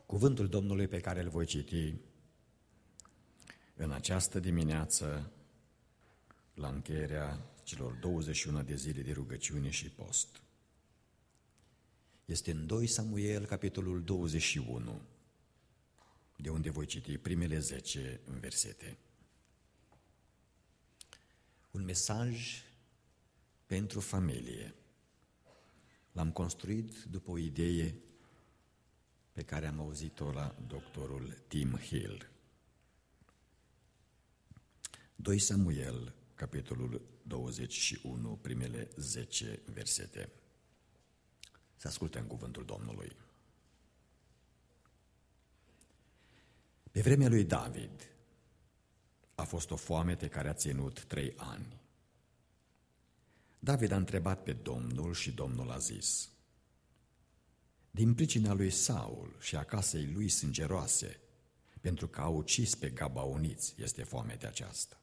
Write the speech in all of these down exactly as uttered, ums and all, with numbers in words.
Cuvântul Domnului pe care îl voi citi în această dimineață, la încheierea celor douăzeci și unu de zile de rugăciune și post, este în doi Samuel, capitolul douăzeci și unu, de unde voi citi primele zece versete. Un mesaj pentru familie. L-am construit după o idee pe care am auzit-o la doctorul Tim Hill. doi Samuel, capitolul douăzeci și unu, primele zece versete. Să ascultăm cuvântul Domnului. Pe vremea lui David a fost o foamete care a ținut trei ani. David a întrebat pe Domnul și Domnul a zis: din pricina lui Saul și a casei lui sângeroase, pentru că a ucis pe gabaoniți, este foametea aceasta.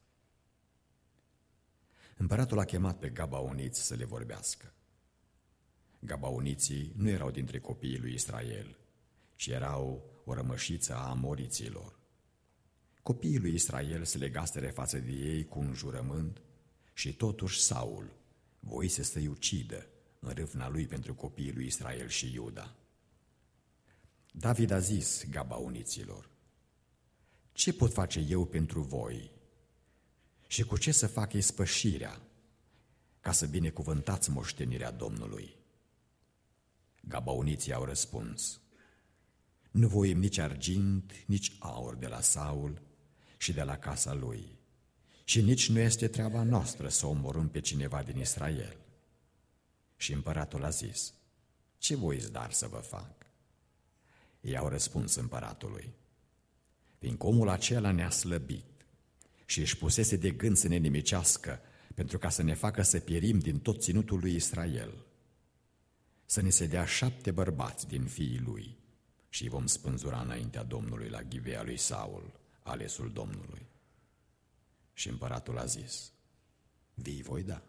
Împăratul a chemat pe gabaoniți să le vorbească. Gabaoniții nu erau dintre copiii lui Israel, ci erau o rămășiță a amoriților. Copiii lui Israel se legaseră față de ei cu un jurământ și totuși Saul voise să-i ucidă în râvna lui pentru copiii lui Israel și Iuda. David a zis gabaoniților: ce pot face eu pentru voi și cu ce să fac ispășirea ca să binecuvântați moștenirea Domnului? Gabaoniții au răspuns: nu voim nici argint, nici aur de la Saul și de la casa lui, și nici nu este treaba noastră să omorâm pe cineva din Israel. Și împăratul a zis: ce voiți dar să vă fac? Ei au răspuns împăratului: fiindcă omul acela ne-a slăbit și își pusese de gând să ne nimicească pentru ca să ne facă să pierim din tot ținutul lui Israel, să ne se dea șapte bărbați din fiii lui și îi vom spânzura înaintea Domnului la Ghivea lui Saul, alesul Domnului. Și împăratul a zis: vii voi da.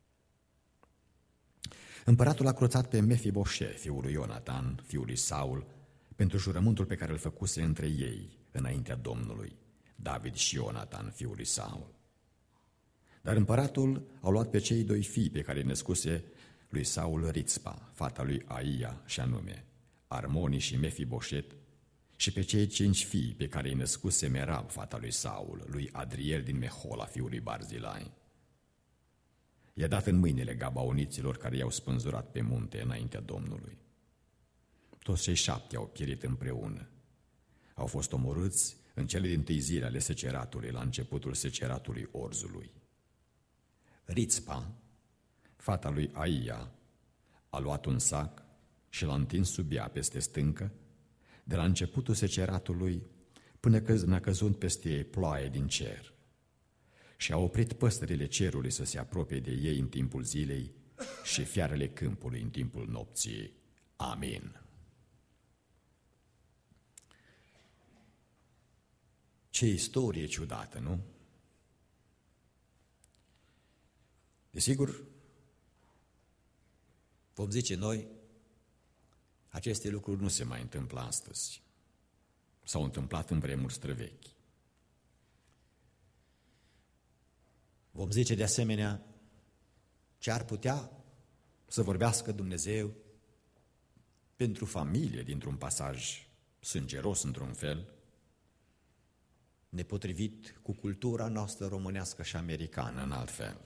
Împăratul a cruțat pe Mefiboset, fiul lui Ionatan, fiul lui Saul, pentru jurământul pe care îl făcuse între ei înaintea Domnului, David și Ionatan, fiul lui Saul. Dar împăratul a luat pe cei doi fii pe care îi născuse lui Saul Rițpa, fata lui Aia, și anume Armoni și Mefiboset, și pe cei cinci fii pe care îi născuse Merab, fata lui Saul, lui Adriel din Mehola, fiul lui Barzilai. I-a dat în mâinile gabaoniților care i-au spânzurat pe munte înaintea Domnului. Toți cei șapte au pierit împreună. Au fost omorâți în cele dintâi zile ale seceratului, la începutul seceratului orzului. Rițpa, fata lui Aia, a luat un sac și l-a întins sub ea peste stâncă, de la începutul seceratului până când a căzut peste ei ploaie din cer, și a oprit păsările cerului să se apropie de ei în timpul zilei și fiarele câmpului în timpul nopții. Amin. Ce istorie ciudată, nu? Desigur, vom zice noi, aceste lucruri nu se mai întâmplă astăzi. S-au întâmplat în vremuri străvechi. Vom zice de asemenea, ce ar putea să vorbească Dumnezeu pentru familie dintr-un pasaj sângeros într-un fel, nepotrivit cu cultura noastră românească și americană în alt fel.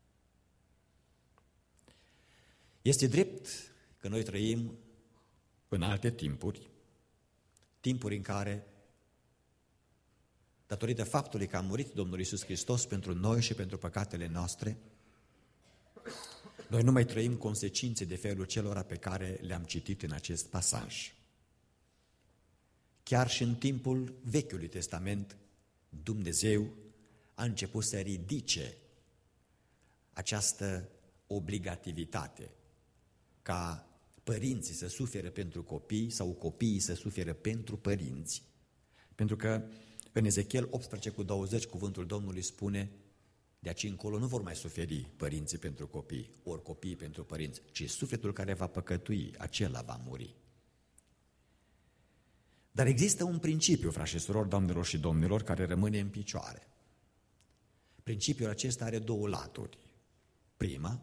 Este drept că noi trăim în alte timpuri, timpuri în care, datorită faptului că a murit Domnul Iisus Hristos pentru noi și pentru păcatele noastre, noi nu mai trăim consecințe de felul celora pe care le-am citit în acest pasaj. Chiar și în timpul Vechiului Testament, Dumnezeu a început să ridice această obligativitate ca părinții să suferă pentru copii sau copiii să suferă pentru părinți. Pentru că în Ezechiel optsprezece cu douăzeci cuvântul Domnului spune: de aici încolo nu vor mai suferi părinții pentru copii, ori copiii pentru părinți, ci sufletul care va păcătui, acela va muri. Dar există un principiu, frați și surori, doamnelor și domnilor, care rămâne în picioare. Principiul acesta are două laturi. Prima,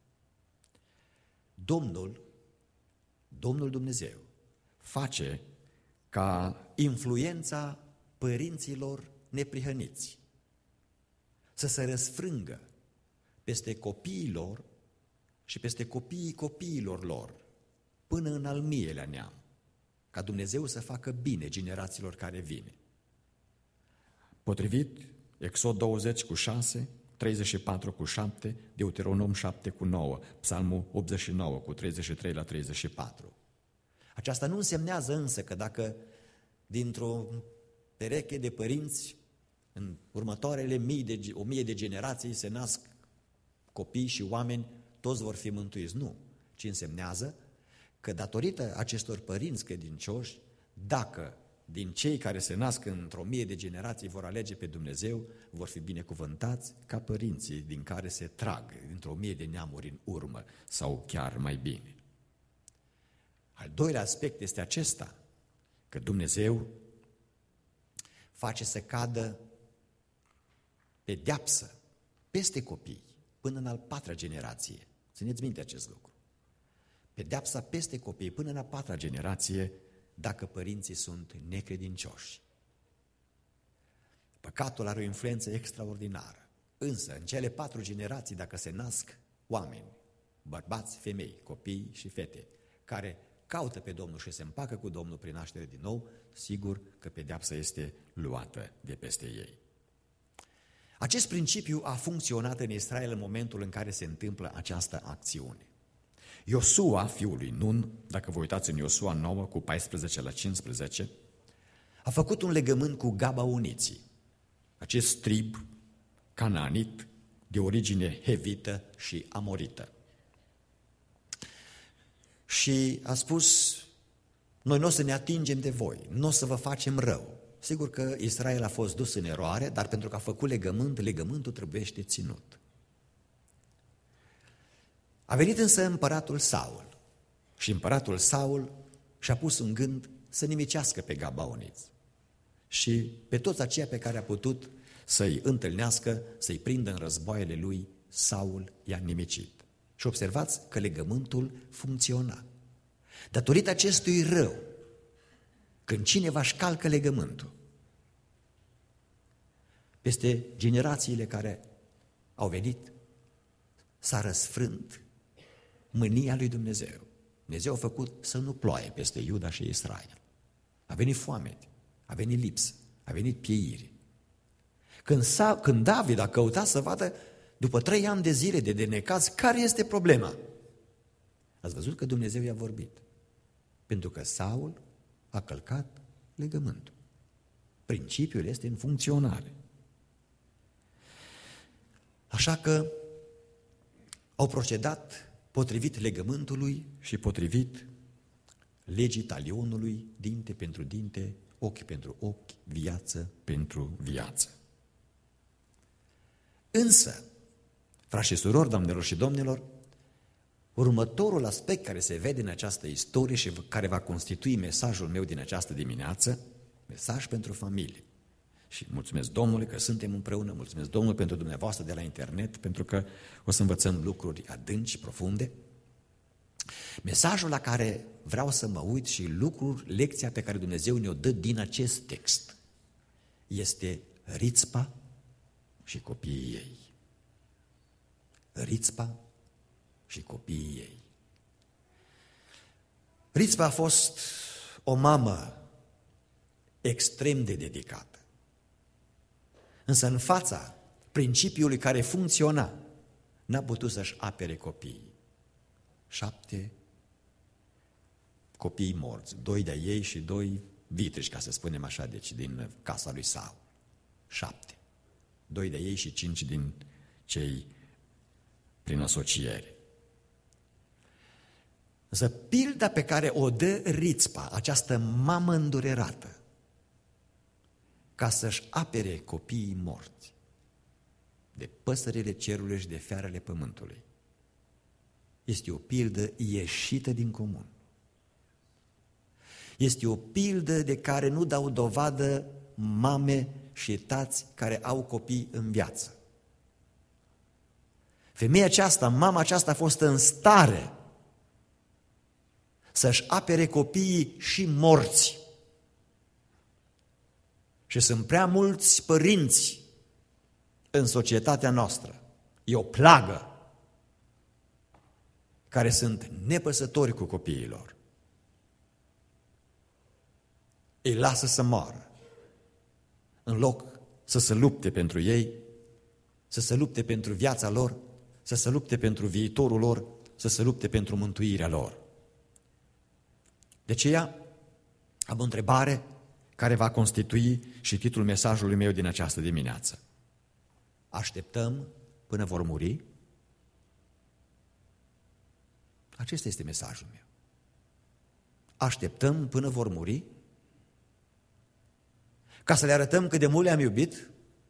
Domnul, Domnul Dumnezeu, face ca influența părinților neprihăniți să se răsfrângă peste copiii lor și peste copiii copiilor lor, până în al miilea neam, ca Dumnezeu să facă bine generațiilor care vin. Potrivit Exod douăzeci cu șase, treizeci și patru cu șapte, Deuteronom șapte cu nouă, Psalmul optzeci și nouă cu treizeci și trei la treizeci și patru. Aceasta nu însemnează însă că dacă dintr-o pereche de părinți în următoarele mii de, o mie de generații se nasc copii și oameni, toți vor fi mântuiți. Nu, ci însemnează că datorită acestor părinți credincioși, dacă din cei care se nasc într-o mie de generații vor alege pe Dumnezeu, vor fi binecuvântați ca părinții din care se trag dintr-o mie de neamuri în urmă sau chiar mai bine. Al doilea aspect este acesta, că Dumnezeu face să cadă pedeapsă peste copii până în al patra generație. Țineți minte acest lucru. Pedeapsa peste copii până în a patra generație dacă părinții sunt necredincioși. Păcatul are o influență extraordinară. Însă, în cele patru generații, dacă se nasc oameni, bărbați, femei, copii și fete, care caută pe Domnul și se împacă cu Domnul prin naștere din nou, sigur că pedeapsa este luată de peste ei. Acest principiu a funcționat în Israel în momentul în care se întâmplă această acțiune. Iosua, fiul lui Nun, dacă vă uitați în Iosua nouă cu paisprezece la cincisprezece, a făcut un legământ cu Gabaoniții, acest trib cananit de origine hevită și amorită. Și a spus, noi nu o să ne atingem de voi, nu o să vă facem rău. Sigur că Israel a fost dus în eroare, dar pentru că a făcut legământ, legământul trebuiește ținut. A venit însă împăratul Saul și împăratul Saul și-a pus în gând să nimicească pe Gabaoniți și pe toți aceia pe care a putut să-i întâlnească, să-i prindă în războaiele lui, Saul i-a nimicit. Și observați că legământul funcționa. Datorită acestui rău, când cineva își calcă legământul, peste generațiile care au venit, s-a răsfrânt mânia lui Dumnezeu. Dumnezeu a făcut să nu ploaie peste Iuda și Israel. A venit foamete, a venit lipsă, a venit pieire. Când, când David a căutat să vadă, după trei ani de zile de denecaz, care este problema? Ați văzut că Dumnezeu i-a vorbit. Pentru că Saul a călcat legământul. Principiul este în funcționare. Așa că au procedat potrivit legământului și potrivit legii talionului, dinte pentru dinte, ochi pentru ochi, viață pentru viață. Însă, frați și surori, doamnelor și domnilor, următorul aspect care se vede în această istorie și care va constitui mesajul meu din această dimineață, mesaj pentru familie. Și mulțumesc Domnului că suntem împreună, mulțumesc Domnului pentru dumneavoastră de la internet, pentru că o să învățăm lucruri adânci și profunde. Mesajul la care vreau să mă uit și lucruri, lecția pe care Dumnezeu ne-o dă din acest text este Rițpa și copiii ei. Rițpa și copiii ei. Rițpa a fost o mamă extrem de dedicată. Însă în fața principiului care funcționa, n-a putut să-și apere copiii. Șapte copii morți, doi de-a ei și doi vitriși, ca să spunem așa, deci din casa lui Saul. Șapte. Doi de-a ei și cinci din cei prin asociere. Însă pilda pe care o dă Rițpa, această mamă îndurerată, ca să-și apere copiii morți de păsările cerului și de fiarele pământului, este o pildă ieșită din comun. Este o pildă de care nu dau dovadă mame și tați care au copii în viață. Femeia aceasta, mama aceasta a fost în stare să-și apere copiii și morți. Și sunt prea mulți părinți în societatea noastră, e o plagă, care sunt nepăsători cu copiilor. Îi lasă să moară, în loc să se lupte pentru ei, să se lupte pentru viața lor, să se lupte pentru viitorul lor, să se lupte pentru mântuirea lor. De aceea am o întrebare care va constitui și titlul mesajului meu din această dimineață. Așteptăm până vor muri? Acesta este mesajul meu. Așteptăm până vor muri? Ca să le arătăm cât de mult le-am iubit?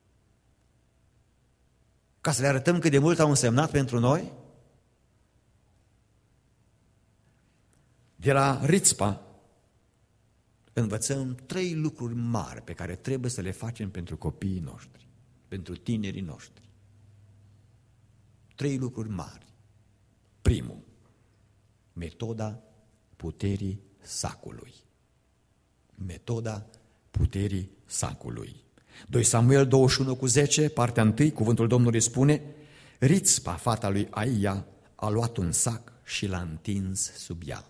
Ca să le arătăm cât de mult au însemnat pentru noi? De la Rizpa învățăm trei lucruri mari pe care trebuie să le facem pentru copiii noștri, pentru tinerii noștri. Trei lucruri mari. Primul, metoda puterii sacului. Metoda puterii sacului. doi Samuel douăzeci și unu cu zece, partea întâi, cuvântul Domnului spune: Rizpa, fata lui Aia, a luat un sac și l-a întins sub ea.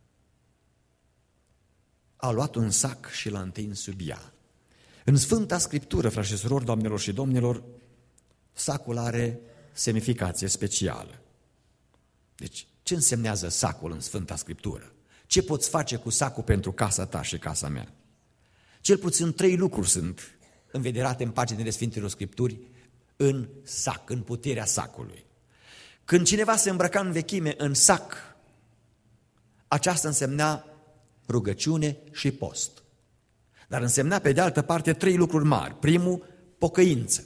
A luat un sac și l-a întins sub ea. În Sfânta Scriptură, frați și surori, doamnelor și domnilor, sacul are semnificație specială. Deci, ce însemnează sacul în Sfânta Scriptură? Ce poți face cu sacul pentru casa ta și casa mea? Cel puțin trei lucruri sunt învederate în paginile Sfintelor Scripturi în sac, în puterea sacului. Când cineva se îmbrăca în vechime în sac, aceasta însemna rugăciune și post. Dar însemna pe de altă parte trei lucruri mari. Primul, pocăință.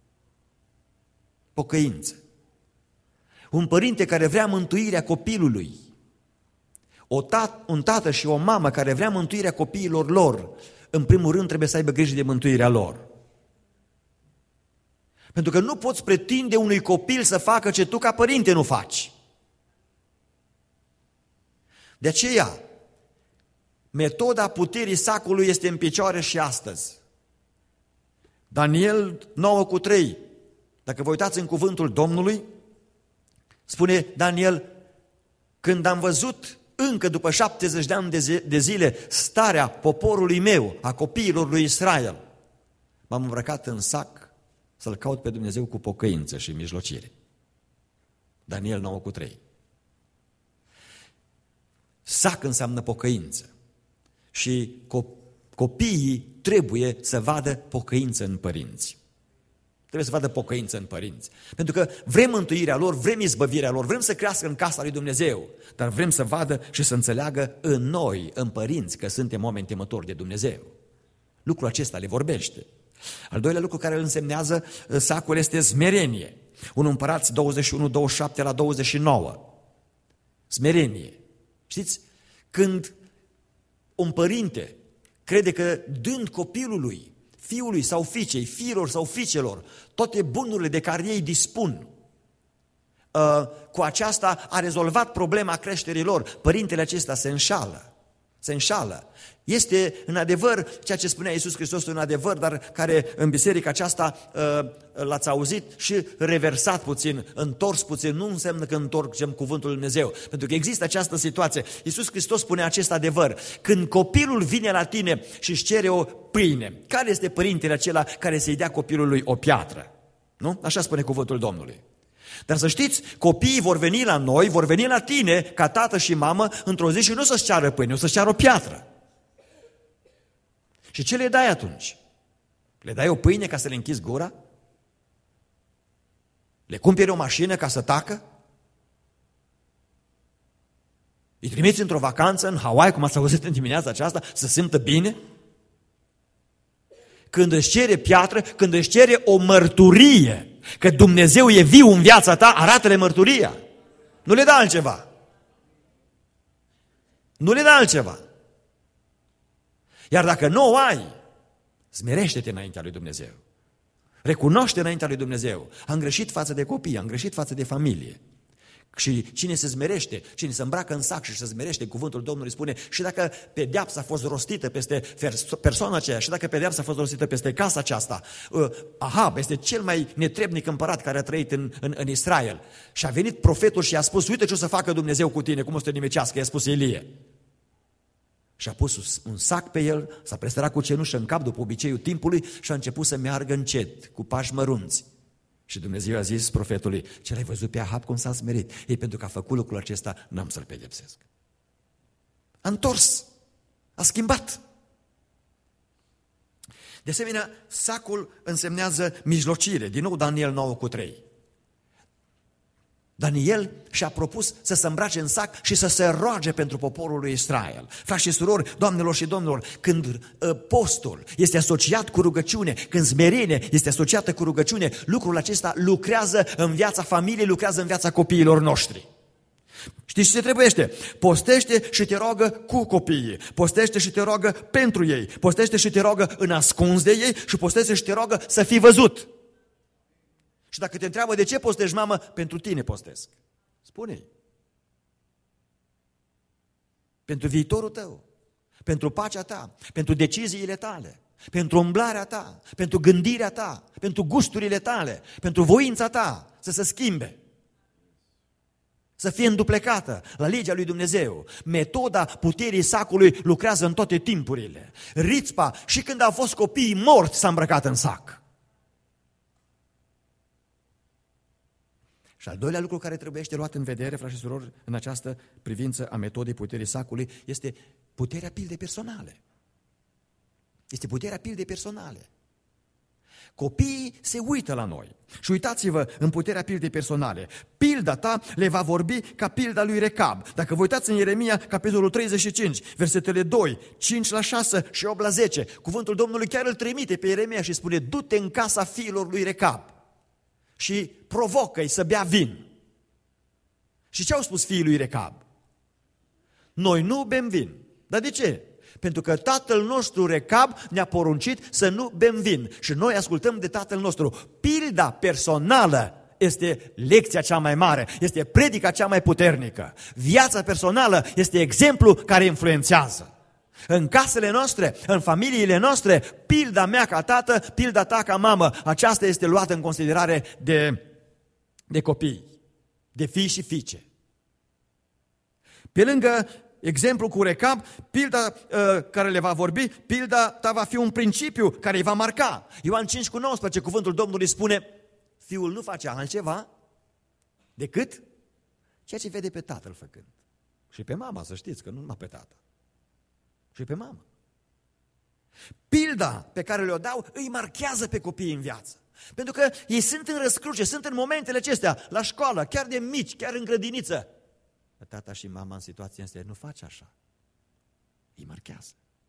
Pocăință. Un părinte care vrea mântuirea copilului, o tat, un tată și o mamă care vrea mântuirea copiilor lor, în primul rând trebuie să aibă grijă de mântuirea lor. Pentru că nu poți pretinde unui copil să facă ce tu ca părinte nu faci. De aceea, metoda puterii sacului este în picioare și astăzi. Daniel nouă cu trei, dacă vă uitați în cuvântul Domnului, spune Daniel: când am văzut încă după șaptezeci de ani de zile starea poporului meu, a copiilor lui Israel, m-am îmbrăcat în sac să-L caut pe Dumnezeu cu pocăință și mijlocire. Daniel nouă cu trei. Sac înseamnă pocăință și copiii trebuie să vadă pocăință în părinți. Trebuie să vadă pocăință în părinți. Pentru că vrem mântuirea lor, vrem izbăvirea lor, vrem să crească în casa lui Dumnezeu, dar vrem să vadă și să înțeleagă în noi, în părinți, că suntem oameni temători de Dumnezeu. Lucrul acesta le vorbește. Al doilea lucru care îl însemnează sacul este smerenie. unu Împărați douăzeci și unu, douăzeci și șapte la douăzeci și nouă. Smerenie. Știți? Când un părinte crede că dând copilului, fiului sau fiicei, fiilor sau fiicelor, toate bunurile de care ei dispun, cu aceasta a rezolvat problema creșterii lor, părintele acesta se înșală. Se înșală. Este în adevăr ceea ce spunea Iisus Hristos, un adevăr, dar care în biserica aceasta l-ați auzit și reversat puțin, întors puțin, nu înseamnă că întorcem cuvântul lui Dumnezeu, pentru că există această situație. Iisus Hristos spune acest adevăr: când copilul vine la tine și își cere o pâine, care este părintele acela care să-i dea copilului o piatră? Nu? Așa spune cuvântul Domnului. Dar să știți, copiii vor veni la noi, vor veni la tine, ca tată și mamă, într-o zi și nu să-ți ceară pâine, o să-ți ceară o piatră. Și ce le dai atunci? Le dai o pâine ca să le închizi gura? Le cumperi o mașină ca să tacă? Îi trimiți într-o vacanță în Hawaii, cum ați auzit în dimineața aceasta, să simtă bine? Când își cere piatră, când își cere o mărturie că Dumnezeu e viu în viața ta, arată-le mărturia. Nu le da altceva. Nu le da altceva. Iar dacă nu o ai, smerește-te înaintea lui Dumnezeu. Recunoaște înaintea lui Dumnezeu. Am greșit față de copii, am greșit față de familie. Și cine se smerește, cine se îmbracă în sac și se smerește, cuvântul Domnului spune, și dacă pedeapsa a fost rostită peste persoana aceea, și dacă pedeapsa a fost rostită peste casa aceasta, Ahab este cel mai netrebnic împărat care a trăit în, în, în Israel. Și a venit profetul și a spus, uite ce o să facă Dumnezeu cu tine, cum o să te nimecească, i-a spus Ilie. Și a pus un sac pe el, s-a prestărat cu cenușă în cap după obiceiul timpului și a început să meargă încet, cu pași mărunți. Și Dumnezeu a zis profetului, ce l-ai văzut pe Ahab cum s-a smerit? Ei, pentru că a făcut lucrul acesta, n-am să-l pedepsesc. A întors, a schimbat. De asemenea, sacul însemnează mijlocire. Din nou Daniel nouă cu trei. Daniel și-a propus să se îmbrace în sac și să se roage pentru poporul lui Israel. Frați și surori, doamnelor și domnilor, când uh, postul este asociat cu rugăciune, când smerenie este asociată cu rugăciune, lucrul acesta lucrează în viața familiei, lucrează în viața copiilor noștri. Știți ce trebuiește? Postește și te roagă cu copiii, postește și te roagă pentru ei, postește și te roagă în ascuns de ei și postește și te roagă să fii văzut. Și dacă te întreabă de ce postești, mamă, pentru tine postesc. Spune-i. Pentru viitorul tău, pentru pacea ta, pentru deciziile tale, pentru umblarea ta, pentru gândirea ta, pentru gusturile tale, pentru voința ta să se schimbe. Să fie înduplecată la legea lui Dumnezeu. Metoda puterii sacului lucrează în toate timpurile. Rițpa, și când au fost copiii morți, s-a îmbrăcat în sac. Și al doilea lucru care trebuie luat în vedere, frați și surori, în această privință a metodei puterii sacului, este puterea pildei personale. Este puterea pildei personale. Copiii se uită la noi. Și uitați-vă în puterea pildei personale. Pilda ta le va vorbi ca pilda lui Recab. Dacă vă uitați în Ieremia, capitolul treizeci și cinci, versetele doi, cinci la șase și opt la zece, cuvântul Domnului chiar îl trimite pe Ieremia și spune, du-te în casa fiilor lui Recab și provocă-i să bea vin. Și ce au spus fiii lui Recab? Noi nu bem vin. Dar de ce? Pentru că tatăl nostru Recab ne-a poruncit să nu bem vin. Și noi ascultăm de tatăl nostru. Pilda personală este lecția cea mai mare, este predica cea mai puternică. Viața personală este exemplu care influențează. În casele noastre, în familiile noastre, pilda mea ca tată, pilda ta ca mamă, aceasta este luată în considerare de, de copii, de fii și fiice. Pe lângă exemplu cu Recab, pilda uh, care le va vorbi, pilda ta va fi un principiu care îi va marca. Ioan cinci cu nouăsprezece, cuvântul Domnului spune, fiul nu face altceva decât ceea ce vede pe tatăl făcând. Și pe mama, să știți, că nu numai pe tată. Și pe mamă. Pilda pe care le-o dau îi marchează pe copiii în viață. Pentru că ei sunt în răscruce, sunt în momentele acestea, la școală, chiar de mici, chiar în grădiniță. Tata și mama în situația asta nu face așa. Îi marchează.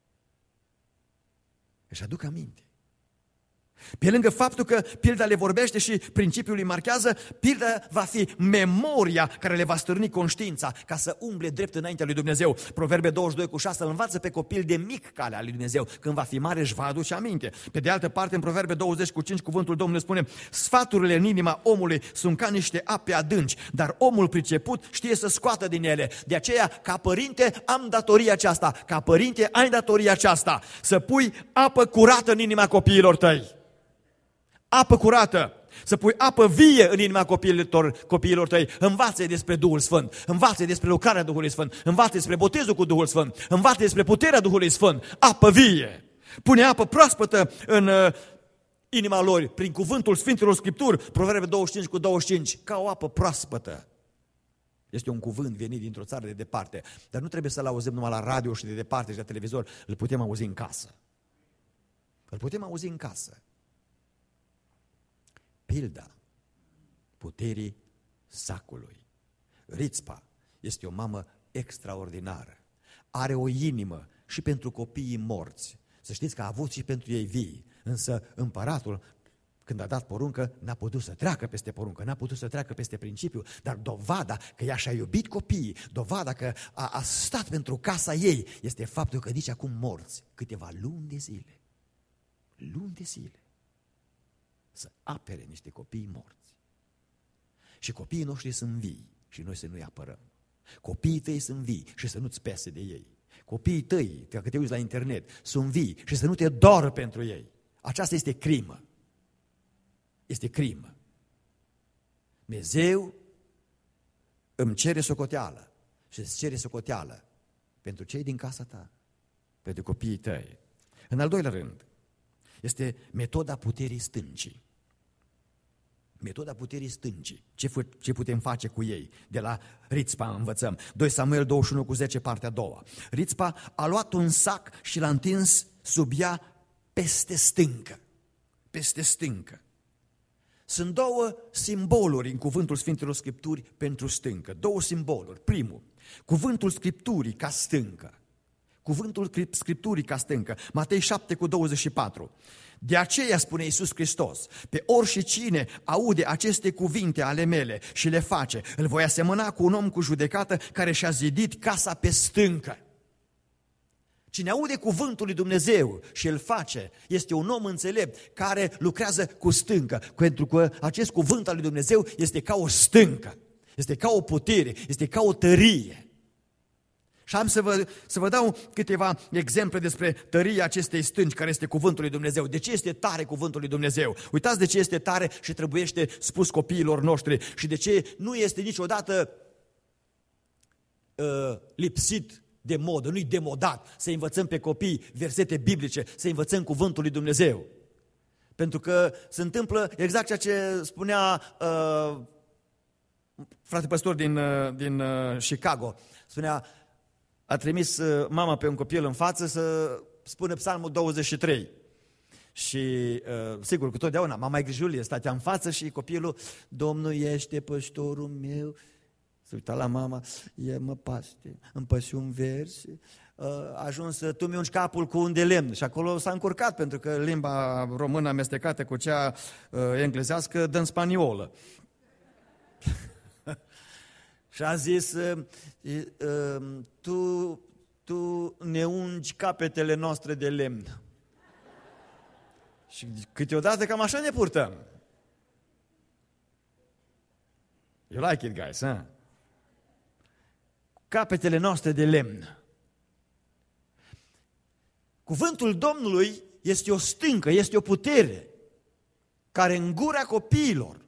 Își aduc aminte. Pe lângă faptul că pilda le vorbește și principiul îi marchează, pilda va fi memoria care le va stârni conștiința ca să umble drept înaintea lui Dumnezeu. Proverbe douăzeci și doi cu șase, îl învață pe copil de mic calea lui Dumnezeu. Când va fi mare își va aduce aminte. Pe de altă parte, în Proverbe douăzeci cu cinci, cuvântul Domnului spune, sfaturile în inima omului sunt ca niște ape adânci, dar omul priceput știe să scoată din ele. De aceea, ca părinte, am datoria aceasta. Ca părinte, ai datoria aceasta. Să pui apă curată în inima copiilor tăi. Apă curată, să pui apă vie în inima copiilor, copiilor tăi. Învață despre Duhul Sfânt, învață despre lucrarea Duhului Sfânt, învață despre botezul cu Duhul Sfânt, învață despre puterea Duhului Sfânt. Apă vie, pune apă proaspătă în uh, inima lor, prin cuvântul Sfintelor Scripturi, Proverbe douăzeci și cinci cu douăzeci și cinci, ca o apă proaspătă. Este un cuvânt venit dintr-o țară de departe, dar nu trebuie să-l auzim numai la radio și de departe și la televizor, îl putem auzi în casă. Îl putem auzi în casă. Pilda puterii sacului. Rițpa este o mamă extraordinară. Are o inimă și pentru copiii morți. Să știți că a avut și pentru ei vii. Însă împăratul, Când a dat poruncă, n-a putut să treacă peste poruncă, n-a putut să treacă peste principiu, dar dovada că ea și-a iubit copiii, dovada că a, a stat pentru casa ei, este faptul că nici acum morți, câteva luni de zile, luni de zile, să apere niște copii morți. Și copiii noștri sunt vii și noi să nu-i apărăm. Copiii tăi sunt vii și să nu-ți pese de ei. Copiii tăi, dacă te uiți la internet, sunt vii și să nu te doară pentru ei. Aceasta este crimă. Este crimă. Dumnezeu îmi cere socoteală și îți cere socoteală pentru cei din casa ta, pentru copiii tăi. În al doilea rând, este metoda puterii stâncii. Metoda puterii stâncii. Ce, ce putem face cu ei? De la Rițpa învățăm. doi Samuel douăzeci și unu cu zece, partea a doua. Rițpa a luat un sac și l-a întins sub ea peste stâncă. Peste stâncă. Sunt două simboluri în cuvântul Sfintelor Scripturi pentru stâncă. Două simboluri. Primul, cuvântul Scripturii ca stâncă. Cuvântul Scripturii ca stâncă. Matei șapte cu douăzeci și patru. De aceea spune Iisus Hristos, pe oricine aude aceste cuvinte ale mele și le face, îl voi asemăna cu un om cu judecată care și-a zidit casa pe stâncă. Cine aude cuvântul lui Dumnezeu și îl face, este un om înțelept care lucrează cu stâncă, pentru că acest cuvânt al lui Dumnezeu este ca o stâncă, este ca o putere, este ca o tărie. Și am să vă, să vă dau câteva exemple despre tăria acestei stânci care este cuvântul lui Dumnezeu. De ce este tare cuvântul lui Dumnezeu? Uitați de ce este tare și trebuiește spus copiilor noștri și de ce nu este niciodată uh, lipsit de modă, nu-i demodat să învățăm pe copii versete biblice, să învățăm cuvântul lui Dumnezeu. Pentru că se întâmplă exact ceea ce spunea uh, frate păstor din, uh, din uh, Chicago. Spunea, a trimis uh, mama pe un copil în față să spună Psalmul douăzeci și trei. Și uh, sigur că totdeauna mama Grijulie stătea în față și copilul, Domnul este păstorul meu. Se uita la mama, e mă paște, îmi păși un vers, a ajuns să tu mi-ungi capul cu un de lemn și acolo s-a încurcat pentru că limba română amestecată cu cea uh, englezească dă în spaniolă. Și a zis, uh, uh, tu, tu ne ungi capetele noastre de lemn. Și câteodată cam așa ne purtăm. You like it, guys, huh? Capetele noastre de lemn. Cuvântul Domnului este o stâncă, este o putere care în gura copiilor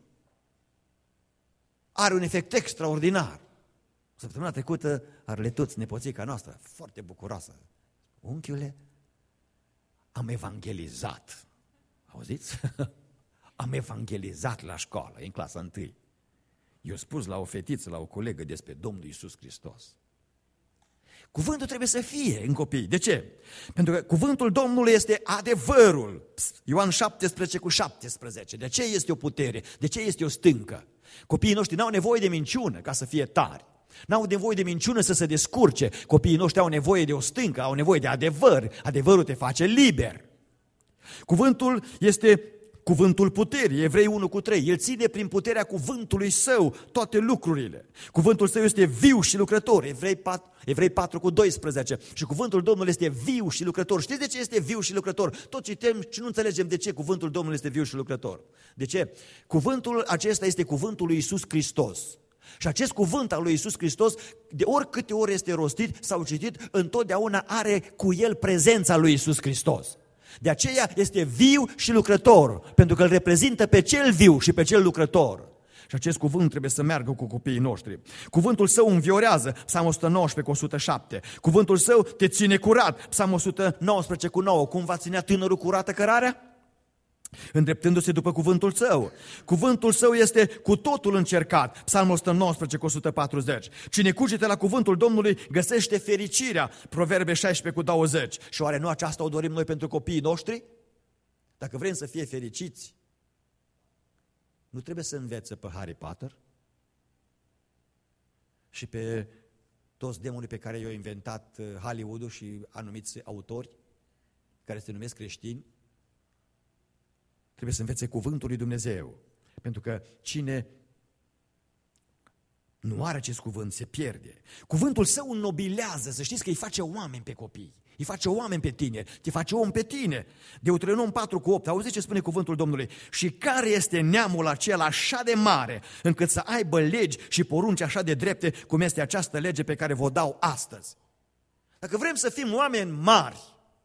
are un efect extraordinar. Săptămâna trecută, Arletuț, nepoțica noastră, foarte bucuroasă. Unchiule, am evangelizat. Auziți? Am evangelizat la școală, în clasa întâi. Eu spus la o fetiță, la o colegă despre Domnul Iisus Hristos. Cuvântul trebuie să fie în copii. De ce? Pentru că cuvântul Domnului este adevărul. Ioan șaptesprezece cu șaptesprezece. De ce este o putere? De ce este o stâncă? Copiii noștri n-au nevoie de minciună ca să fie tari. N-au nevoie de minciună să se descurce. Copiii noștri au nevoie de o stâncă, au nevoie de adevăr. Adevărul te face liber. Cuvântul este cuvântul puterii, Evrei unu cu trei. El ține prin puterea cuvântului său toate lucrurile. Cuvântul său este viu și lucrător, Evrei patru, Evrei patru cu doisprezece. Și cuvântul Domnului este viu și lucrător. Știți de ce este viu și lucrător? Tot citim și nu înțelegem de ce cuvântul Domnului este viu și lucrător. De ce? Cuvântul acesta este cuvântul lui Iisus Hristos. Și acest cuvânt al lui Iisus Hristos, de oricâte ori este rostit sau citit, întotdeauna are cu el prezența lui Iisus Hristos. De aceea este viu și lucrător, pentru că îl reprezintă pe cel viu și pe cel lucrător. Și acest cuvânt trebuie să meargă cu copiii noștri. Cuvântul său înviorează, Psalmul o sută nouăsprezece cu o sută șapte. Cuvântul său te ține curat, Psalmul o sută nouăsprezece cu nouă. Cum va ținea tânărul curată cărarea? Îndreptându-se după cuvântul său. Cuvântul său este cu totul încercat, Psalmul o sută nouăsprezece cu o sută patruzeci. Cine cugete la cuvântul Domnului găsește fericirea, Proverbe șaisprezece cu douăzeci. Și oare nu aceasta o dorim noi pentru copiii noștri? Dacă vrem să fie fericiți, nu trebuie să învețe pe Harry Potter și pe toți demonii pe care i-au inventat Hollywood-ul și anumiți autori care se numesc creștini. trebuie să învețe cuvântul lui Dumnezeu. Pentru că cine nu are acest cuvânt se pierde. Cuvântul său înnobilează, să știți că îi face oameni pe copii, îi face oameni pe tineri, te face om pe tine. Deuteronom patru cu opt, auziți ce spune cuvântul Domnului? Și care este neamul acela așa de mare, încât să aibă legi și porunci așa de drepte, cum este această lege pe care vă dau astăzi? Dacă vrem să fim oameni mari,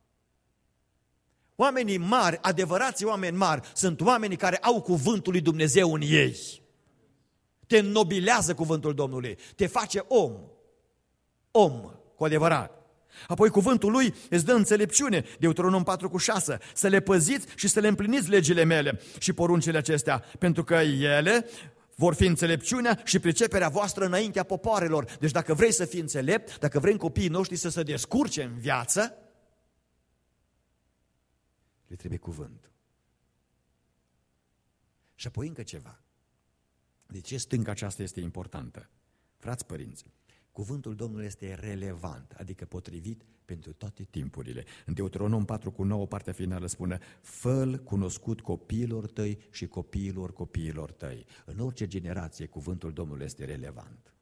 oamenii mari, adevărații oameni mari, sunt oamenii care au cuvântul lui Dumnezeu în ei. Te înnobilează cuvântul Domnului, te face om, om cu adevărat. Apoi cuvântul lui îți dă înțelepciune, Deuteronom patru cu șase, să le păziți și să le împliniți legile mele și poruncile acestea, pentru că ele vor fi înțelepciunea și priceperea voastră înaintea popoarelor. Deci dacă vrei să fii înțelept, dacă vrei copiii noștri să se descurce în viață, le trebuie cuvânt. Și apoi încă ceva. De ce stânca aceasta este importantă? Frați părinți, cuvântul Domnului este relevant, adică potrivit pentru toate timpurile. În Deuteronom patru cu nouă, partea finală spune: fă-l cunoscut copiilor tăi și copiilor copiilor tăi. În orice generație cuvântul Domnului este relevant.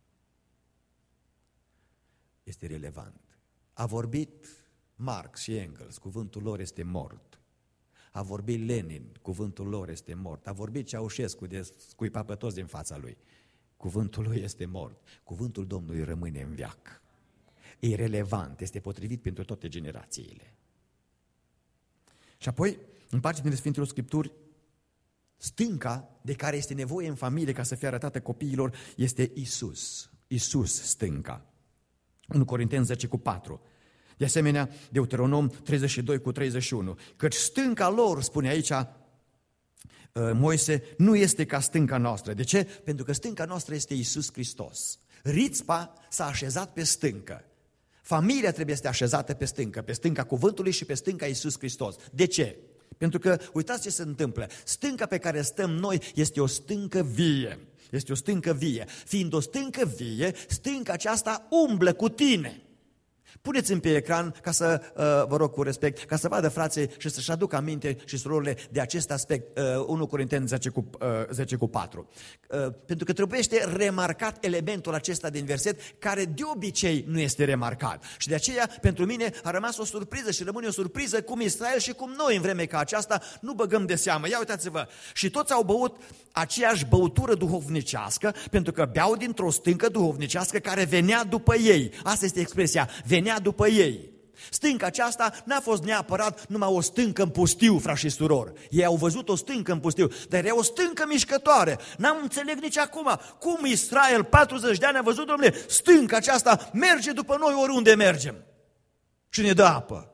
Este relevant. A vorbit Marx și Engels, cuvântul lor este mort. A vorbit Lenin, cuvântul lor este mort. A vorbit Ceaușescu, de scuipa pe toți din fața lui. Cuvântul lui este mort. Cuvântul Domnului rămâne în veac. E relevant, este potrivit pentru toate generațiile. Și apoi, în parte din Sfintele Scripturi, stânca de care este nevoie în familie ca să fie arătată copiilor este Isus. Isus, stânca. unu Corinteni zece cu patru. De asemenea, Deuteronom treizeci și doi cu treizeci și unu. Căci stânca lor, spune aici Moise, nu este ca stânca noastră. De ce? Pentru că stânca noastră este Iisus Hristos. Rițpa s-a așezat pe stâncă. Familia trebuie să fie așezată pe stâncă, pe stânca cuvântului și pe stânca Iisus Hristos. De ce? Pentru că, uitați ce se întâmplă, stânca pe care stăm noi este o stâncă vie. Este o stâncă vie. Fiind o stâncă vie, stânca aceasta umblă cu tine. Puneți-mi pe ecran, ca să, uh, vă rog cu respect, ca să vadă frații și să-și aducă aminte și surorile de acest aspect, uh, unu Corinteni zece cu patru. Uh, pentru că trebuiește remarcat elementul acesta din verset, care de obicei nu este remarcat. Și de aceea, pentru mine, a rămas o surpriză și rămâne o surpriză cum Israel și cum noi în vreme ca aceasta nu băgăm de seamă. Ia uitați-vă, și toți au băut aceeași băutură duhovnicească, pentru că beau dintr-o stâncă duhovnicească care venea după ei. Asta este expresia, venea după ei. Stânca aceasta n-a fost neapărat numai o stâncă în pustiu, frați și surori. Ei au văzut o stâncă în pustiu, dar e o stâncă mișcătoare. N-am înțeleg nici acum cum Israel, patruzeci de ani, a văzut, domnule, stânca aceasta merge după noi oriunde mergem și ne dă apă.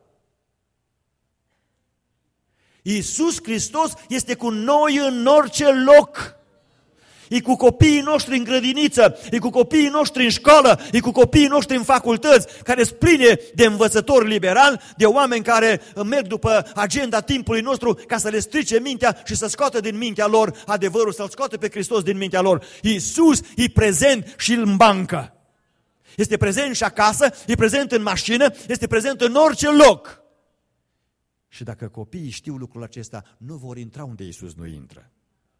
Iisus Hristos este cu noi în orice loc. E cu copiii noștri în grădiniță, e cu copiii noștri în școală, e cu copiii noștri în facultăți, care sunt pline de învățători liberali, de oameni care merg după agenda timpului nostru ca să le strice mintea și să scoată din mintea lor adevărul, să-L scoată pe Hristos din mintea lor. Iisus e prezent și în bancă. Este prezent și acasă, e prezent în mașină, este prezent în orice loc. Și dacă copiii știu lucrul acesta, nu vor intra unde Iisus nu intră.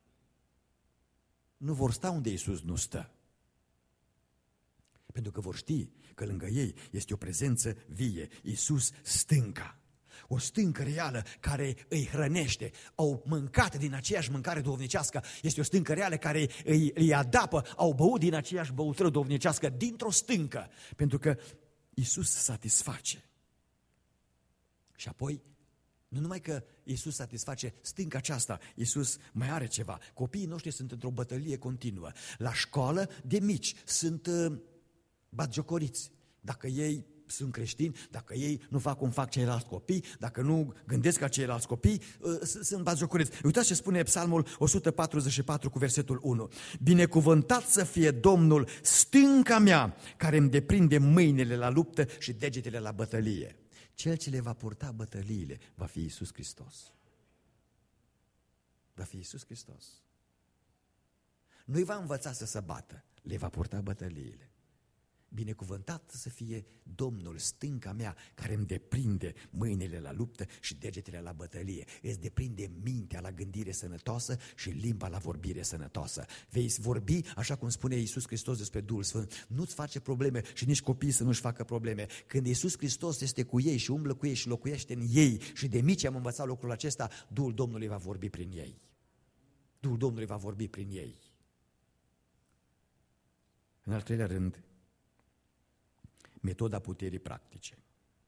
Nu vor sta unde Iisus nu stă. Pentru că vor ști că lângă ei este o prezență vie, Iisus stânca. O stâncă reală care îi hrănește. Au mâncat din aceeași mâncare duhovnicească. Este o stâncă reală care îi, îi adapă. Au băut din aceeași băutură duhovnicească, dintr-o stâncă. Pentru că Iisus satisface. Și apoi, nu numai că Iisus satisface stânca aceasta, Iisus mai are ceva. Copiii noștri sunt într-o bătălie continuă. La școală, de mici, sunt uh, batjocoriți. Dacă ei sunt creștini, dacă ei nu fac cum fac ceilalți copii, dacă nu gândesc ca ceilalți copii, uh, sunt batjocoriți. Uitați ce spune Psalmul o sută patruzeci și patru cu versetul unu. Binecuvântat să fie Domnul, stânca mea, care îmi deprinde mâinile la luptă și degetele la bătălie. Cel ce le va purta bătăliile va fi Iisus Hristos. Va fi Iisus Hristos. Nu-i va învăța să se bată, le va purta bătăliile. Binecuvântat să fie Domnul, stânca mea, care îmi deprinde mâinile la luptă și degetele la bătălie. Îți deprinde mintea la gândire sănătoasă și limba la vorbire sănătoasă. Vei vorbi, așa cum spune Iisus Hristos despre Duhul Sfânt, nu-ți face probleme și nici copiii să nu-și facă probleme. Când Iisus Hristos este cu ei și umblă cu ei și locuiește în ei, și de mici am învățat lucrul acesta, Duhul Domnului va vorbi prin ei. Duhul Domnului va vorbi prin ei. În al treilea rând, metoda puterii practice.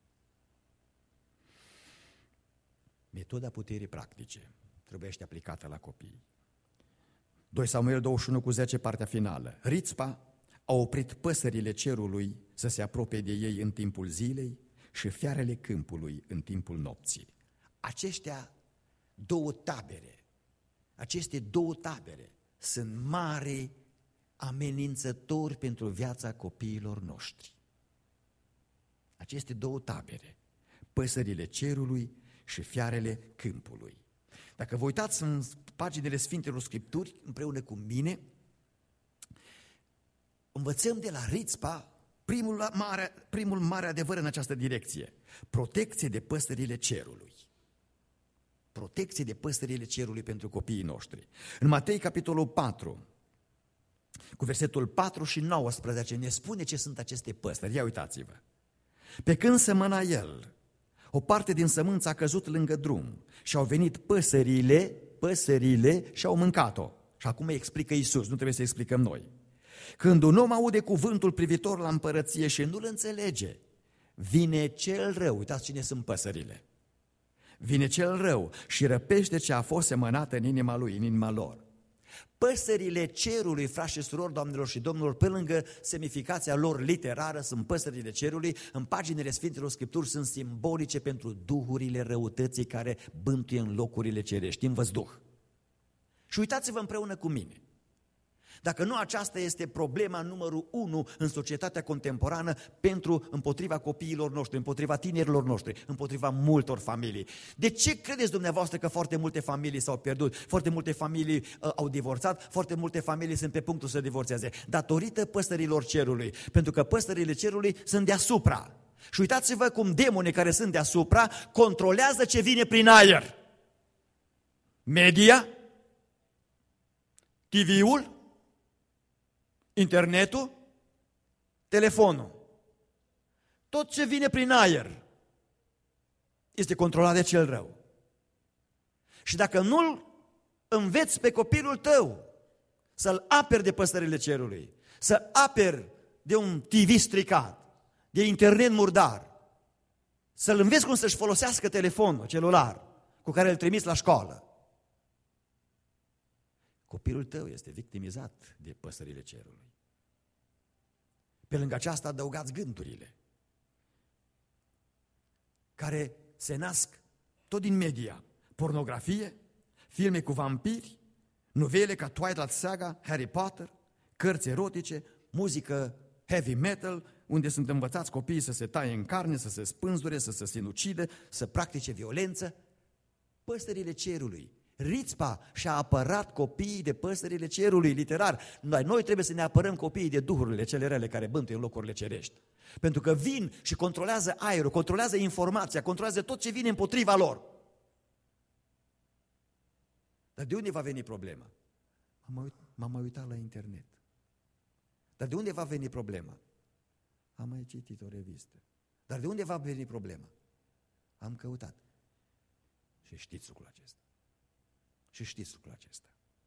Metoda puterii practice trebuiește aplicată la copii. doi Samuel douăzeci și unu cu zece, partea finală. Rițpa a oprit păsările cerului să se apropie de ei în timpul zilei și fiarele câmpului în timpul nopții. Aceștia două tabere, aceste două tabere sunt mari amenințători pentru viața copiilor noștri. Aceste două tabere, păsările cerului și fiarele câmpului. Dacă vă uitați în paginile Sfintelor Scripturi împreună cu mine, învățăm de la Rițpa primul mare, primul mare adevăr în această direcție. Protecție de păsările cerului. Protecție de păsările cerului pentru copiii noștri. În Matei, capitolul patru, cu versetul patru și nouăsprezece, ne spune ce sunt aceste păsări. Ia uitați-vă. Pe când sămăna el, o parte din sămânță a căzut lângă drum și au venit păsările, păsările și au mâncat-o. Și acum îi explică Iisus, nu trebuie să explicăm noi. Când un om aude cuvântul privitor la împărăție și nu-l înțelege, vine cel rău, uitați cine sunt păsările, vine cel rău și răpește ce a fost semănat în inima lui, în inima lor. Păsările cerului, frați și surori, doamnelor și domnilor, pe lângă semnificația lor literară, sunt păsările cerului, în paginile Sfintelor Scripturi sunt simbolice pentru duhurile răutății care bântuie în locurile cerești, în văzduh. Și uitați-vă împreună cu mine. Dacă nu aceasta este problema numărul unu în societatea contemporană pentru împotriva copiilor noștri, împotriva tinerilor noștri, împotriva multor familii. De ce credeți dumneavoastră că foarte multe familii s-au pierdut, foarte multe familii uh, au divorțat, foarte multe familii sunt pe punctul să divorțeze? Datorită păsărilor cerului, pentru că păsările cerului sunt deasupra. Și uitați-vă cum demonii care sunt deasupra controlează ce vine prin aer. Media, T V-ul, internetul, telefonul. Tot ce vine prin aer este controlat de cel rău. Și dacă nu-l înveți pe copilul tău să-l aperi de păsările cerului, să aperi de un T V stricat, de internet murdar, să-l înveți cum să-și folosească telefonul celular cu care îl trimiți la școală, copilul tău este victimizat de păsările cerului. Pe lângă aceasta adăugați gândurile care se nasc tot din media. Pornografie, filme cu vampiri, novele ca Twilight Saga, Harry Potter, cărți erotice, muzică heavy metal, unde sunt învățați copiii să se taie în carne, să se spânzure, să se sinucidă, să practice violență. Păsările cerului. Rițpa și-a apărat copiii de păsările cerului, literar. Noi, noi trebuie să ne apărăm copiii de duhurile cele rele care bântuie în locurile cerești. Pentru că vin și controlează aerul, controlează informația, controlează tot ce vine împotriva lor. Dar de unde va veni problema? M-am mai, m-am mai uitat la internet. Dar de unde va veni problema? Am mai citit o revistă. Dar de unde va veni problema? Am căutat. Și știți lucrul acesta. Și știți lucrul acesta.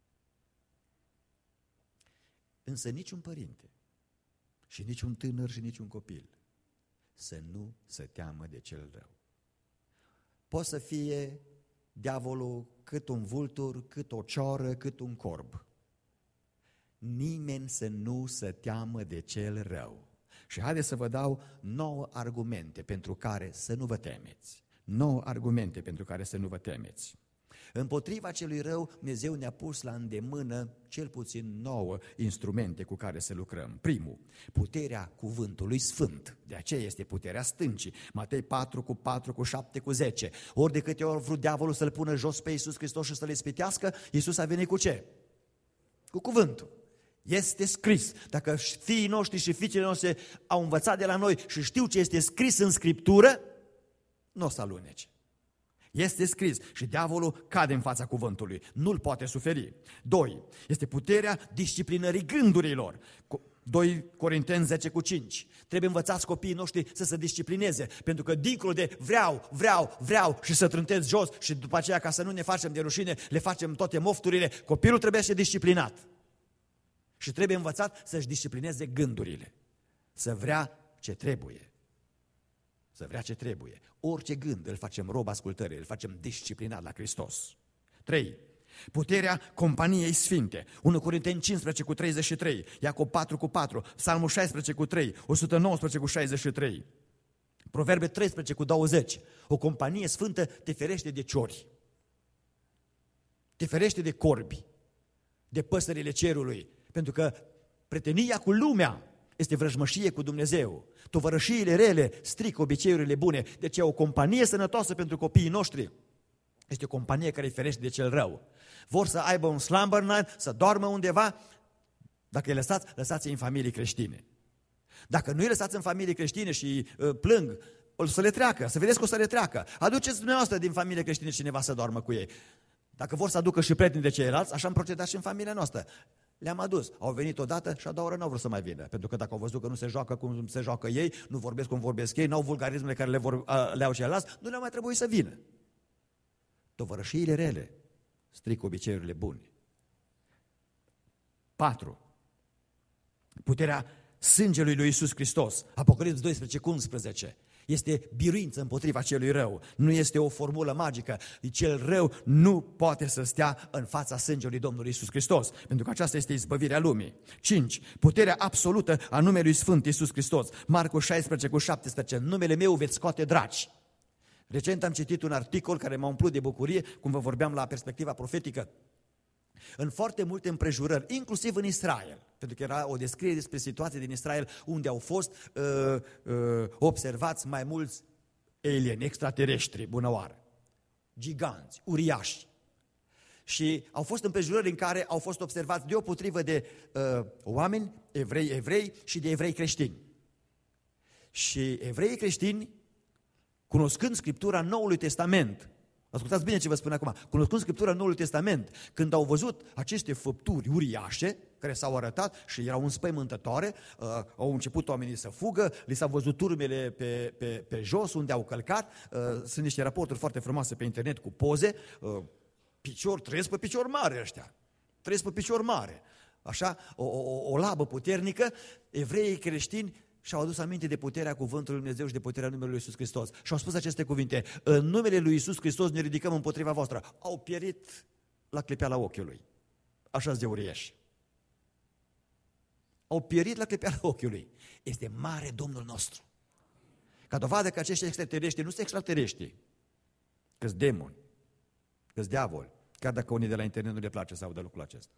Însă niciun părinte și niciun tânăr și niciun copil să nu se teamă de cel rău. Poate să fie diavolul cât un vultur, cât o cioră, cât un corb. Nimeni să nu se teamă de cel rău. Și haideți să vă dau nouă argumente pentru care să nu vă temeți. Nouă argumente pentru care să nu vă temeți. Împotriva celui rău, Dumnezeu ne-a pus la îndemână cel puțin nouă instrumente cu care să lucrăm. Primul, puterea cuvântului sfânt. De aceea este puterea stâncii. Matei patru cu patru, cu șapte, cu zece. Ori de câte ori vrut diavolul să-L pună jos pe Iisus Hristos și să-L ispitească, Iisus a venit cu ce? Cu cuvântul. Este scris. Dacă fiii noștri și fiicele noastre au învățat de la noi și știu ce este scris în Scriptură, nu o să alunece. Este scris și diavolul cade în fața cuvântului. Nu-l poate suferi. Doi. Este puterea disciplinării gândurilor. doi Corinteni zece cu cinci. Trebuie învățați copiii noștri să se disciplineze, pentru că dincolo de vreau, vreau, vreau și să trântezi jos și după aceea, ca să nu ne facem de rușine, le facem toate mofturile, copilul trebuie să fie disciplinat. Și trebuie învățat să-și disciplineze gândurile. Să vrea ce trebuie. Să vrea ce trebuie. Orice gând îl facem rob ascultării, îl facem disciplinat la Hristos. trei. Puterea companiei sfinte. unu Corinteni cincisprezece cu treizeci și trei, Iacob patru cu patru, Psalmul șaisprezece cu trei, o sută nouăsprezece cu șaizeci și trei, Proverbe treisprezece cu douăzeci. O companie sfântă te ferește de ciori, te ferește de corbi, de păsările cerului, pentru că prietenia cu lumea este vrăjmășie cu Dumnezeu. Tovărășiile rele strică obiceiurile bune. Deci o companie sănătoasă pentru copiii noștri este o companie care îi ferește de cel rău. Vor să aibă un slumber night, să doarmă undeva, dacă îi lăsați, lăsați-i în familii creștine. Dacă nu îi lăsați în familii creștine și uh, plâng, o să le treacă, să vedeți că o să le treacă. Aduceți dumneavoastră din familie creștine cineva să doarmă cu ei. Dacă vor să aducă și prieteni de ceilalți, așa am procedat și în familia noastră. Le-am adus, au venit odată și a doua oră n-au vrut să mai vină. Pentru că dacă au văzut că nu se joacă cum se joacă ei, nu vorbesc cum vorbesc ei, n-au vulgarismele care le, vor, le au ceilalți, nu le-au mai trebuit să vină. Tovărășiile rele strică obiceiurile bune. patru. Puterea sângelui lui Iisus Hristos. Apocalipsa doisprezece cu unsprezece. Este biruință împotriva celui rău. Nu este o formulă magică. Cel rău nu poate să stea în fața sângelui Domnului Iisus Hristos, pentru că aceasta este izbăvirea lumii. cinci. Puterea absolută a numelui Sfânt Iisus Hristos. Marcu șaisprezece cu șaptesprezece. În numele meu veți scoate draci. Recent am citit un articol care m-a umplut de bucurie, cum vă vorbeam la perspectiva profetică. În foarte multe împrejurări, inclusiv în Israel, pentru că era o descriere despre situații din Israel unde au fost uh, uh, observați mai mulți alieni, extraterestri, bună oară, giganți, uriași. Și au fost împrejurări în care au fost observați deopotrivă de uh, oameni, evrei, evrei și de evrei creștini. Și evreii creștini, cunoscând Scriptura Noului Testament, ascultați bine ce vă spun acum, cunoscând Scriptura Noului Testament, când au văzut aceste făpturi uriașe, care s-au arătat și erau înspăimântătoare, uh, au început oamenii să fugă, li s-au văzut turmele pe, pe, pe jos, unde au călcat, uh, sunt niște raporturi foarte frumoase pe internet cu poze, uh, picior, trăiesc pe picior mare ăștia, trăiesc pe picior mare, așa, o, o, o labă puternică, evreii creștini și-au adus aminte de puterea cuvântului Lui Dumnezeu și de puterea numelui Lui Iisus Hristos. Și au spus aceste cuvinte: în numele Lui Iisus Hristos ne ridicăm împotriva voastră. Au pierit la clipeala ochiului. Așa-s de uriași. Au pierit la clipeala ochiului. Este mare Domnul nostru. Ca dovadă că acești extraterestri nu sunt extraterestri, că-s demoni, că-s diavoli, chiar dacă unii de la internet nu le place să audă lucrul acesta.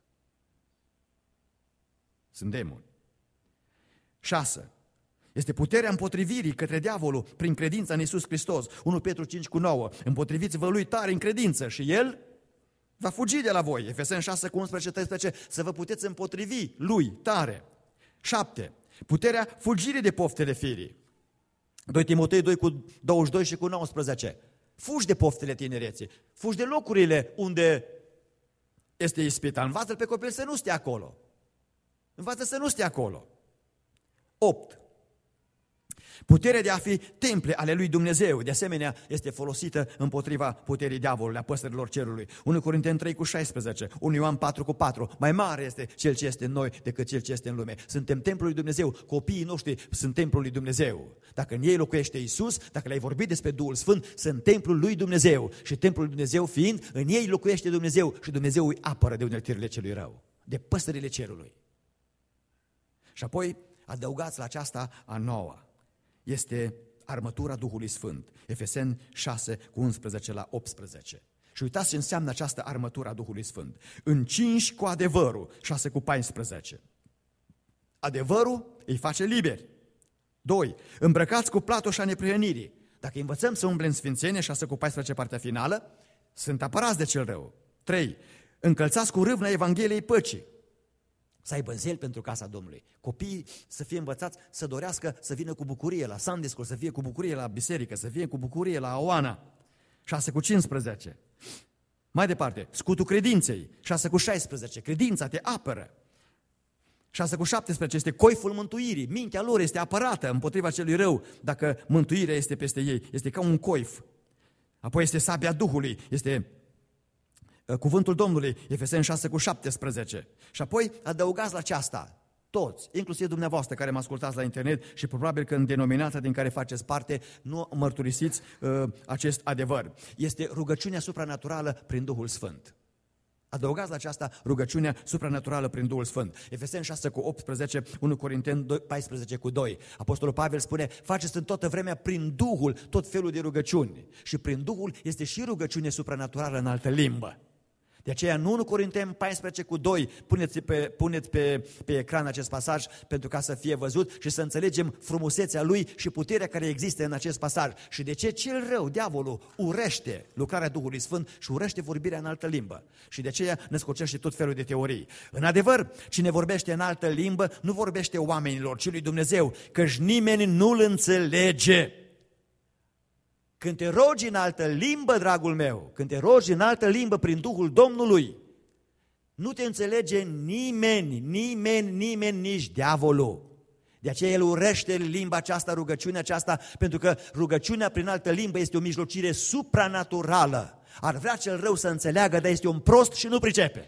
Sunt demoni. șase. Este puterea împotrivirii către diavolul prin credința în Iisus Hristos. unu Petru cinci cu nouă. Împotriviți-vă lui tare în credință și el va fugi de la voi. Efeseni șase cu unsprezece treisprezece. Să vă puteți împotrivi lui tare. șapte. Puterea fugirii de poftele firii. doi Timotei doi cu douăzeci și doi și cu nouăsprezece. Fugi de poftele tinereții. Fugi de locurile unde este ispita. Învață-l pe copil să nu stea acolo. Învață să nu stea acolo. opt. Puterea de a fi temple ale lui Dumnezeu, de asemenea, este folosită împotriva puterii diavolului, a păsărilor cerului. unu Corinteni trei cu șaisprezece, unu Ioan patru cu patru. Mai mare este cel ce este în noi decât cel ce este în lume. Suntem templul lui Dumnezeu, copiii noștri sunt templul lui Dumnezeu. Dacă în ei locuiește Iisus, dacă le-ai vorbit despre Duhul Sfânt, sunt templul lui Dumnezeu. Și templul lui Dumnezeu fiind, în ei locuiește Dumnezeu și Dumnezeu îi apără de uneltirile celui rău, de păsările cerului. Și apoi adăugați la aceasta a noua. Este armătura Duhului Sfânt. Efeseni șase cu unsprezece la optsprezece. Și uitați ce înseamnă această armătură a Duhului Sfânt. Încinși cu adevărul, șase cu paisprezece. Adevărul îi face liberi. doi. Îmbrăcați cu platoșa neprihănirii. Dacă învățăm să umblem în sfințenie, șase cu paisprezece partea finală, sunt apărați de cel rău. trei. Încălțați cu râvna Evangheliei păcii. să aibă zel pentru casa Domnului. Copiii să fie învățați să dorească să vină cu bucurie la Sunday School, să fie cu bucurie la biserică, să fie cu bucurie la Aoana. șase cu cincisprezece. Mai departe, scutul credinței. șase cu șaisprezece. Credința te apără. șase cu șaptesprezece este coiful mântuirii. Mintea lor este apărată împotriva celui rău dacă mântuirea este peste ei. Este ca un coif. Apoi este sabia Duhului. Este cuvântul Domnului, Efeseni șase cu șaptesprezece. Și apoi adăugați la aceasta, toți, inclusiv dumneavoastră care mă ascultați la internet și probabil că în denominația din care faceți parte nu mărturisiți uh, acest adevăr. Este rugăciunea supranaturală prin Duhul Sfânt. Adăugați la aceasta rugăciunea supranaturală prin Duhul Sfânt. Efeseni șase cu optsprezece, unu Corinteni paisprezece cu doi. Apostolul Pavel spune, faceți în toată vremea prin Duhul tot felul de rugăciuni. Și prin Duhul este și rugăciune supranaturală în altă limbă. De aceea în unu Corinteni paisprezece cu doi, puneți, pe, puneți pe, pe ecran acest pasaj pentru ca să fie văzut și să înțelegem frumusețea lui și puterea care există în acest pasaj. Și de ce cel rău, diavolul, urește lucrarea Duhului Sfânt și urește vorbirea în altă limbă. Și de aceea născocește tot felul de teorii. În adevăr, cine vorbește în altă limbă nu vorbește oamenilor, ci lui Dumnezeu, căci nimeni nu-l înțelege. Când te rogi în altă limbă, dragul meu, când te rogi în altă limbă prin Duhul Domnului, nu te înțelege nimeni, nimeni, nimeni, nici diavolul. De aceea el urește limba aceasta, rugăciunea aceasta, pentru că rugăciunea prin altă limbă este o mijlocire supranaturală. Ar vrea cel rău să înțeleagă, dar este un prost și nu pricepe.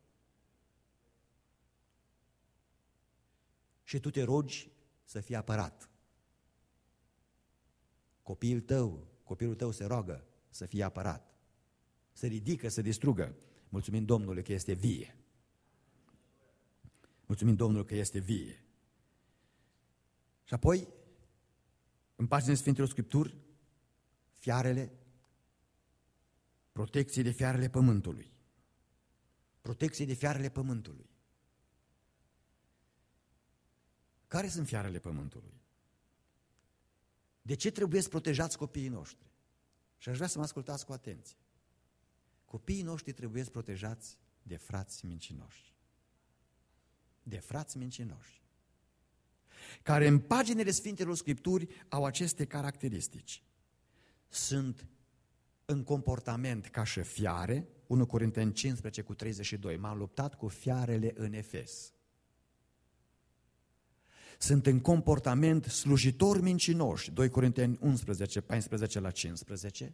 Și tu te rogi să fii apărat. Copilul tău, copilul tău se roagă să fie apărat, se ridică, să distrugă. Mulțumim Domnului că este vie. Mulțumim Domnului că este vie. Și apoi, în paginile Sfintelor Scripturi, fiarele, protecție de fiarele pământului. Protecție de fiarele pământului. Care sunt fiarele pământului? De ce trebuie să protejați copiii noștri? Și aș vrea să mă ascultați cu atenție. Copiii noștri trebuie să protejați de frați mincinoși. De frați mincinoși. Care în paginile Sfintelor Scripturi au aceste caracteristici. Sunt în comportament ca și fiare, unu Corinteni cincisprezece cu treizeci și doi, m-am luptat cu fiarele în Efes. Sunt în comportament slujitori mincinoși, doi Corinteni unsprezece, paisprezece la cincisprezece,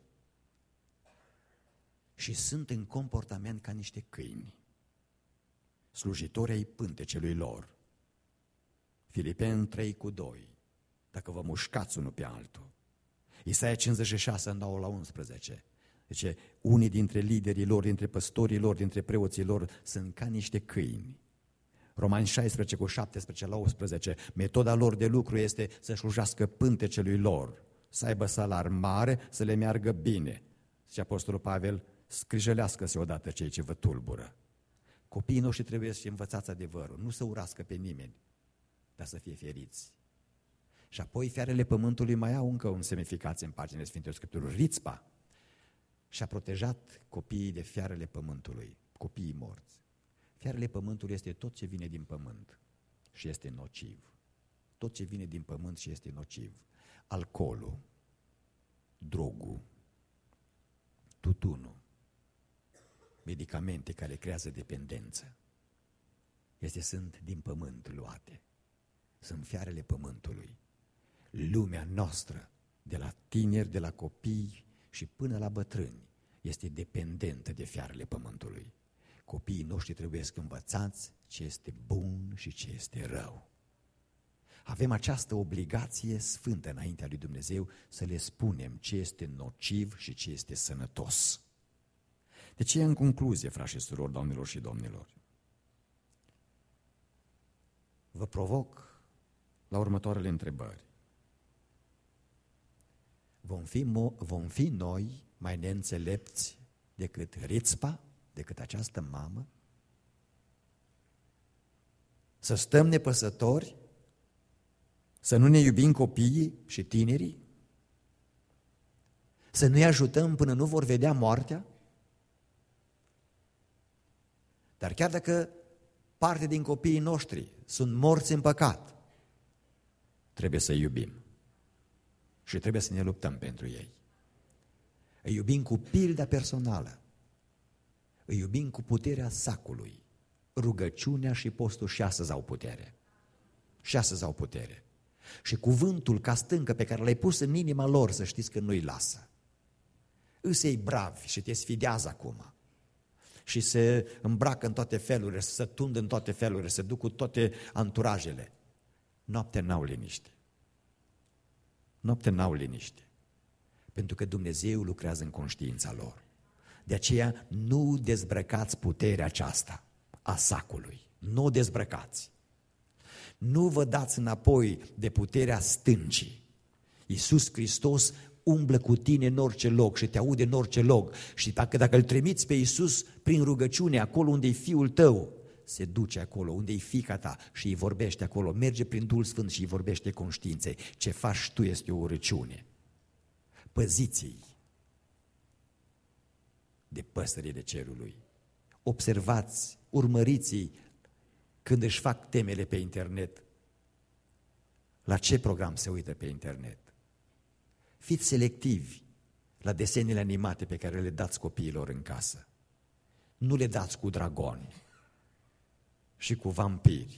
și sunt în comportament ca niște câini, slujitori ai pântecelui lor. Filipeni trei cu doi, dacă vă mușcați unul pe altul. Isaia cincizeci și șase, nouă la unsprezece. Deci unii dintre liderii lor, dintre păstorii lor, dintre preoții lor sunt ca niște câini. Romani șaisprezece cu șaptesprezece la optsprezece, metoda lor de lucru este să slujească pântecelui lor, să aibă salar mare, să le meargă bine. Și Apostolul Pavel, scrijălească-se odată cei ce vă tulbură. Copiii noștri trebuie să învățați adevărul, nu să urască pe nimeni, dar să fie feriți. Și apoi fiarele pământului mai au încă un semnificație în paginile Sfintelor Scripturii. Rițpa și-a protejat copiii de fiarele pământului, copiii morți. Fiarele pământului este tot ce vine din pământ și este nociv. Tot ce vine din pământ și este nociv. Alcoolul, drogul, tutunul, medicamente care creează dependență. Este, sunt din pământ luate. Sunt fiarele pământului. Lumea noastră, de la tineri, de la copii și până la bătrâni, este dependentă de fiarele pământului. Copiii noștri trebuie să învățați ce este bun și ce este rău. Avem această obligație sfântă înaintea lui Dumnezeu să le spunem ce este nociv și ce este sănătos. De ce, în concluzie, frați și surori, doamnelor și domnilor, vă provoc la următoarele întrebări. Vom fi, vom fi noi mai neînțelepți decât Rițpa, decât această mamă? Să stăm nepăsători? Să nu ne iubim copiii și tinerii? Să nu-i ajutăm până nu vor vedea moartea? Dar chiar dacă parte din copiii noștri sunt morți în păcat. Trebuie să iubim și trebuie să ne luptăm pentru ei. Îi iubim cu pilda personală, îi iubim cu puterea sacului. Rugăciunea și postul și astăzi au putere. Și astăzi au putere. Și cuvântul ca stâncă pe care l-ai pus în inima lor, să știți că nu-i lasă. Îi bravi și te sfidează acum. Și se îmbracă în toate felurile, se tundă în toate felurile, se duc cu toate anturajele. Noaptea n-au liniște. Noaptea n-au liniște. Pentru că Dumnezeu lucrează în conștiința lor. De aceea nu dezbrăcați puterea aceasta a sacului. Nu o dezbrăcați. Nu vă dați înapoi de puterea stâncii. Iisus Hristos umblă cu tine în orice loc și te aude în orice loc. Și dacă, dacă îl trimiți pe Iisus prin rugăciune, acolo unde e Fiul tău, se duce acolo, unde e fiica ta și îi vorbește acolo. Merge prin Duhul Sfânt și îi vorbește conștiinței. Ce faci tu este o urăciune. Păziți-i de păsările cerului. Observați, urmăriți-i când își fac temele pe internet. La ce program se uită pe internet? Fiți selectivi la desenele animate pe care le dați copiilor în casă. Nu le dați cu dragoni și cu vampiri.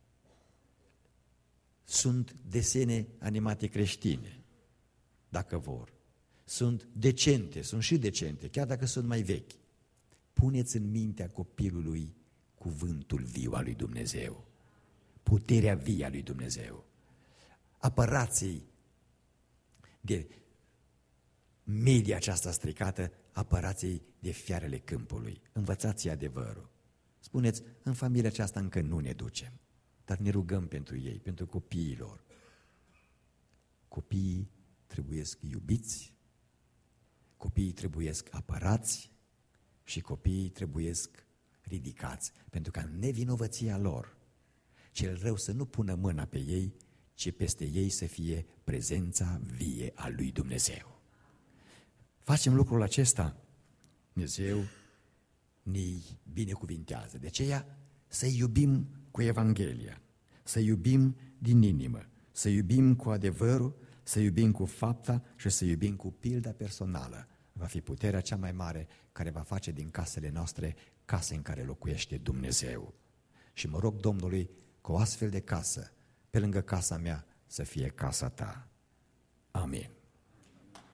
Sunt desene animate creștine, dacă vor. Sunt decente, sunt și decente, chiar dacă sunt mai vechi. Puneți în mintea copilului cuvântul viu al lui Dumnezeu, puterea vie a lui Dumnezeu. Apărați-i de media aceasta stricată, apărați-i de fiarele câmpului, învățați-i adevărul. Spuneți, în familia aceasta încă nu ne ducem, dar ne rugăm pentru ei, pentru copiii lor. Copiii trebuiesc iubiți, copiii trebuiesc apărați și copiii trebuiesc ridicați, pentru ca în nevinovăția lor cel rău să nu pună mâna pe ei, ci peste ei să fie prezența vie a lui Dumnezeu. Facem lucrul acesta, Dumnezeu ne binecuvintează. De aceea să iubim cu Evanghelia, să iubim din inimă, să iubim cu adevărul, să iubim cu fapta și să iubim cu pilda personală. Va fi puterea cea mai mare care va face din casele noastre case în care locuiește Dumnezeu. Și mă rog Domnului că o astfel de casă, pe lângă casa mea, să fie casa ta. Amin.